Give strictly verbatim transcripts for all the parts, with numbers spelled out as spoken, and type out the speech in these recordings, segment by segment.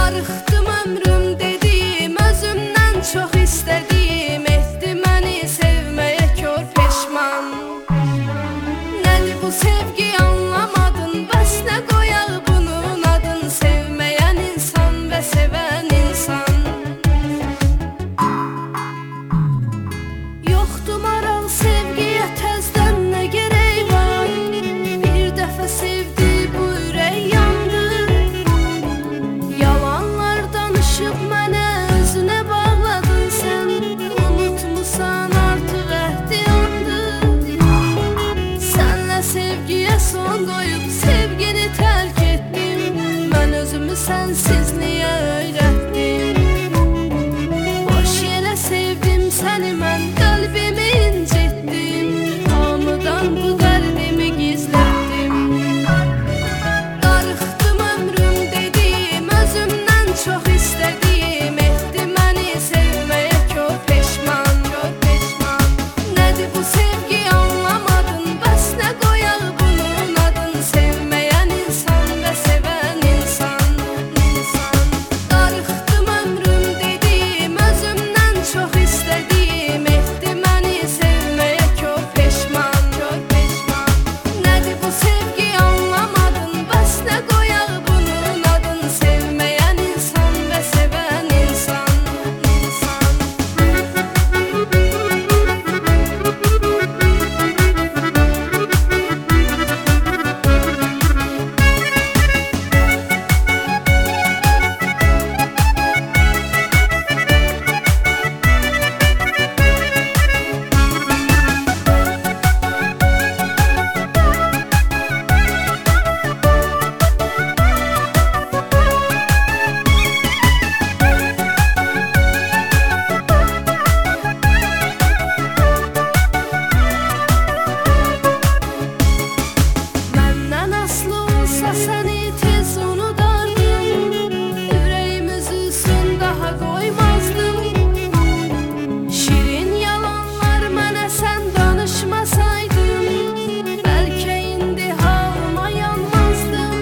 Darıxdım ömrüm dediyim, özümdən çox istədiyim, etdi məni sevməyə kör peşman. Nədir bu sevgi anlamadın, bəs nə qoyaq bunun adın, sevməyən insan və sevən insan. Yoxdur maral sevgiyə təzdən nə gerək var, bir dəfə sevdi bu ürək yandı. Yalanlar danışıb mənə özünə bağladın sən, unutmusan artıq əhdi yandı. Sənlə sevgiyə son qoyub sevgini tərk etdim, mən özümü sənsizliyə öyrətdim. Boş yerə sevdim səni mən, qəlbimi incitdim, hamıdan bu dərdimi gizlətdim. Darıxdım ömrüm dediyim, özümdən çox istədiyim, etdi məni sevməyə kör peşman, kör peşman. Nədir bu sevgi anlamadın, bəs nə qoyaq bunun adın, sevməyən insan və sevən insan, insan. Darıxdım ömrüm dediyim, özümdən çox istədiyim, etdi məni sevməyə kör peşman, kör peşman. Nədir bu sevgi anlamadın, bəs nə qoyaq bunun adın, sevməyən insan və sevən insan, insan. Məndən aslı olsa səni tez unudardım, ürəyim üzülsün daha qoymazdım. Şirin yalanlar mənə sən danışmasaydın, bəlkə indi halıma yanmazdım.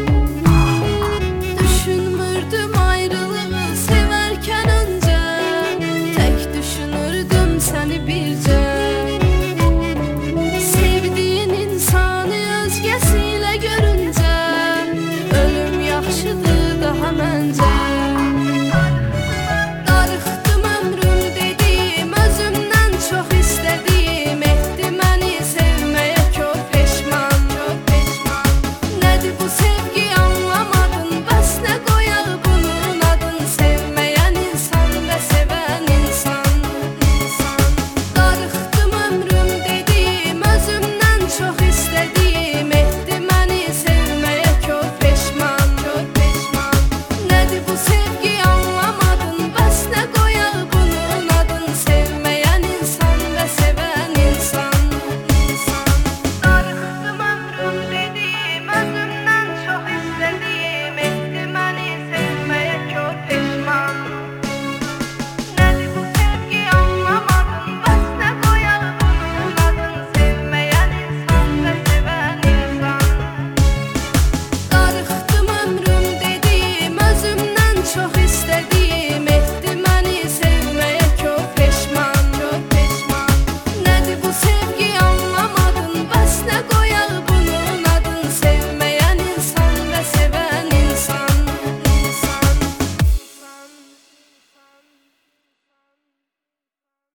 Düşünmürdüm ayrılığı sevərkən öncə, tək düşünürdüm səni bircə. Sevdiyin insanı özgəsilə görüncə, ölüm yaxşıdır daha məncə.